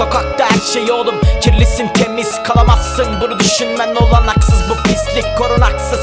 Sokakta her şey oğlum, kirlisin temiz kalamazsın. Bunu düşünmen olanaksız, bu pislik korunaksız.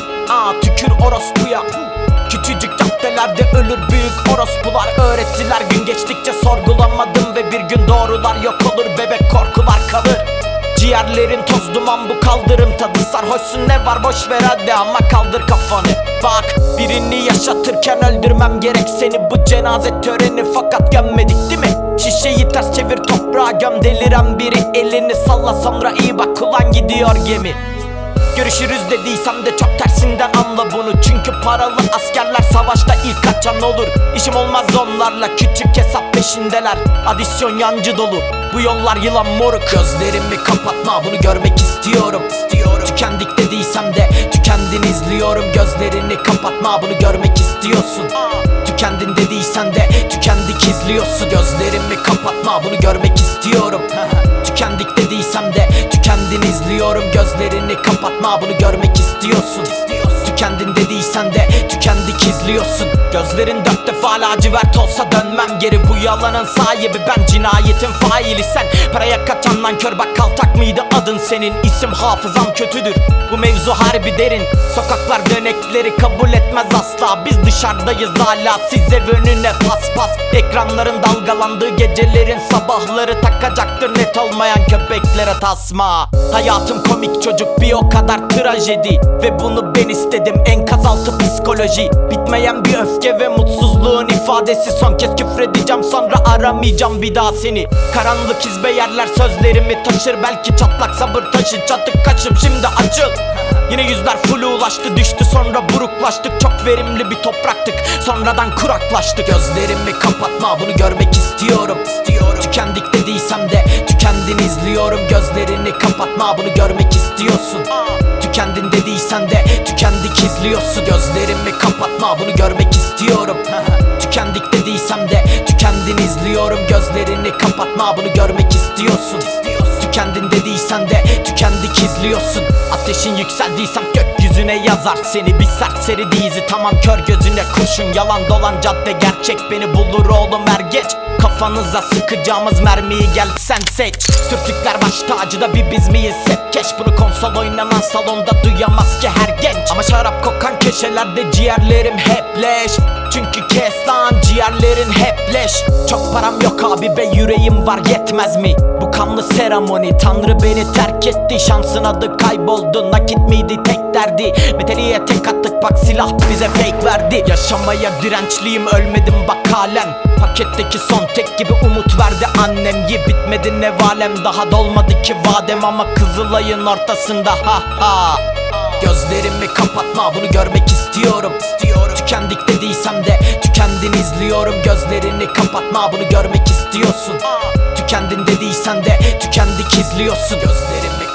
Tükür orospuya. Küçücük caddelerde ölür büyük orospular. Öğrettiler gün geçtikçe sorgulamadım ve bir gün doğrular yok olur, bebek korkular kalır. Ciğerlerin toz duman, bu kaldırım tadı. Sarhoşsun ne var boş ver hadi ama kaldır kafanı. Bak, birini yaşatırken öldürmem gerek seni. Bu cenaze töreni fakat gömmedik değil mi? Şişeyi ters çevir toprağa göm, deliren biri elini salla sonra iyi bak ulan gidiyor gemi. Görüşürüz dediysem de çok tersinden anla bunu. Çünkü paralı askerler savaşta ilk kaçan olur. İşim olmaz onlarla, küçük hesap peşindeler. Adisyon yancı dolu, bu yollar yılan moruk. Gözlerimi kapatma, bunu görmek istiyorum. Tükendik dediysem de tükendin izliyorum. Gözlerini kapatma, bunu görmek istiyorsun. Tükendin dediysen de tükendik izliyorsun. Gözlerimi kapatma, bunu görmek istiyorum. Tükendik dediysem de tükendin izliyorum. Gözlerini kapatma, bunu görmek istiyorsun. Tükendin dediysen de tükendik izliyorsun. Gözlerin 4 defa lacivert olsa dönmem geri. Bu yalanın sahibi ben, cinayetin faili sen. Paraya kaçan nankör bak, kaltak mıydı adın senin? İsim hafızam kötüdür, bu mevzu harbi derin. Sokaklar dönekleri kabul etmez asla. Biz dışarıdayız hala, siz ev önüne paspas. Ekranların dalgalandığı gecelerin sabahları takacaktır net olmayan köpeklere tasma. Hayatım komik çocuk, bir o kadar trajedi. Ve bunu ben istedim, enkaz altı psikoloji. Bitmeyen bir öfke ve mutsuzluğun ifadesi. Son kez küfredeceğim sonra aramayacağım bir daha seni. Karanlık izbe yerler sözlerimi taşır. Belki çatlak sabır taşı, çatık kaçım şimdi açıl. Yine yüzler full ulaştı düştü sonra buruklaştık. Çok verimli bir topraktık, sonradan kuraklaştık. Gözlerimi kapatma, bunu görmek istiyorum. Tükendik dediysem de tükendin izliyorum. Gözlerini kapatma, bunu görmek istiyorsun. Tükendin dediysen de tükendik izliyorsun. Gözlerimi kapatma, bunu görmek istiyorum. Tükendik dediysem de tükendin izliyorum. Gözlerini kapatma, bunu görmek istiyorsun. Tükendin dediysen de tükendik izliyorsun. Ateşin yükseldiysem gökyüzüne yazar seni. Bir serseri dizi tamam kör gözüne kurşun. Yalan dolan cadde gerçek beni bulur oğlum er geç. Kafanıza sıkacağımız mermiyi gel sen seç. Sürtükler baş tacıda bir biz miyiz hep keş. Bunu konsol oynanan salonda duyamaz ki her genç. Ama şarap kokan köşelerde ciğerlerim hep leş. Çünkü kes lan ciğerlerin hep leş. Çok param yok abi be, yüreğim var yetmez mi? Bu kanlı seremoni, Tanrı beni terk etti. Şansın adı kayboldu, nakit miydi tek derdi. Meteliğe tek attık bak, silah bize fake verdi. Yaşamaya dirençliyim, ölmedim bak halen. Paketteki son tek gibi umut verdi annem. Ye bitmedi ne valem, daha dolmadı ki vadem. Ama Kızılay'ın ortasında ha. Gözlerimi kapatma, bunu görmek istiyorum. Tükendik dediysem de tükendin izliyorum. Gözlerini kapatma, bunu görmek istiyorsun. Tükendin dediysen de tükendik izliyorsun. Gözlerimi